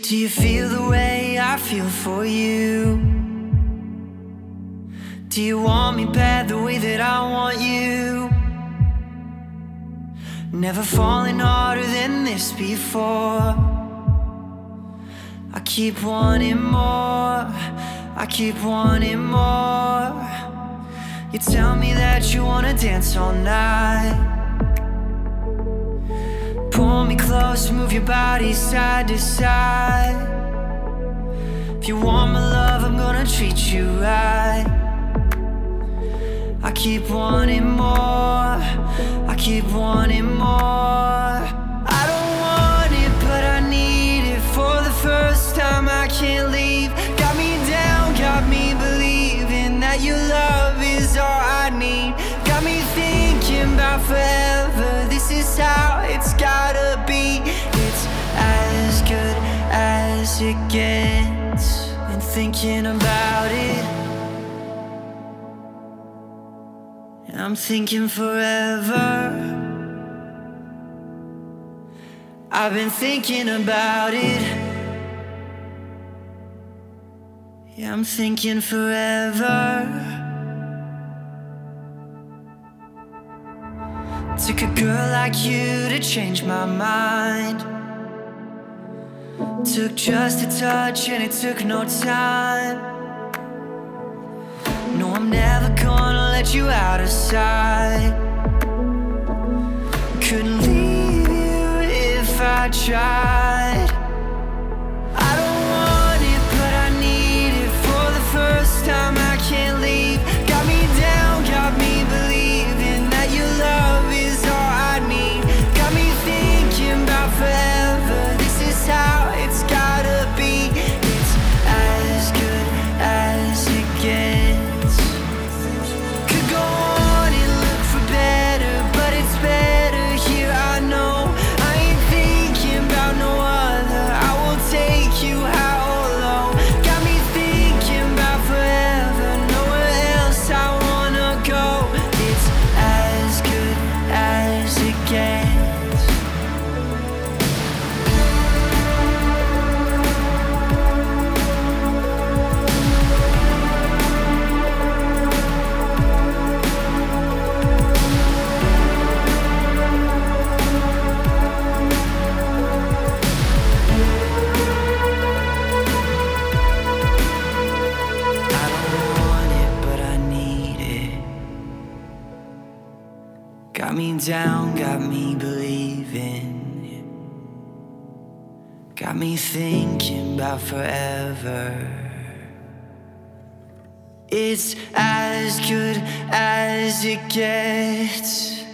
Do you feel the way I feel for you? Do you want me bad the way that I want you? Never falling harder than this before. I keep wanting more, I keep wanting more. You tell me that you wanna dance all night. Pull me close, move your body side to side. If you want my love, I'm gonna treat you right. I keep wanting more, I keep wanting more. I don't want it, but I need it. For the first time I can't leave. Got me down, got me believing that your love is all I need. Got me thinking about forever. This is how it's gotta be. It's as good as it gets. And thinking about it, I'm thinking forever. I've been thinking about it. Yeah, I'm thinking forever. Took a girl like you to change my mind. Took just a touch and it took no time. No, I'm never gonna let you out of sight. Couldn't leave you if I tried. I don't want it, but I need it. For the first time I can't leave. Got me down, got me believing that your love is all I need. Got me thinking about forever. This is how it's gotta be. It's as good as it gets. Could go on and look for better, but it's better here, I know. I ain't thinking about no other. I will take you high or low. Got me thinking about forever. Nowhere else I wanna go. It's as good as it gets. I don't want it, but I need it. Got me down, got me believing. Got me thinking about forever. It's as good as it gets.